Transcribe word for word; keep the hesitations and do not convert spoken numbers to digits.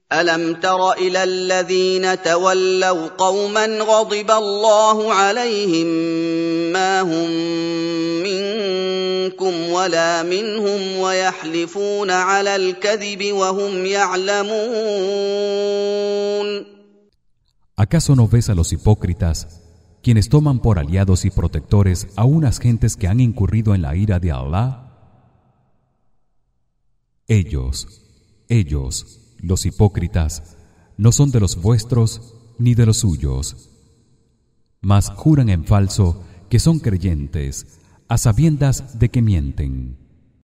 ألم تر إلى الذين تولوا قوما غضب الله عليهم ما هم منكم ولا منهم ويحلفون على الكذب وهم يعلمون. ¿Acaso no ves a los hipócritas, quienes toman por aliados y protectores a unas gentes que han incurrido en la ira de Allah? Ellos, ellos los hipócritas, no son de los vuestros ni de los suyos, mas juran en falso que son creyentes, a sabiendas de que mienten.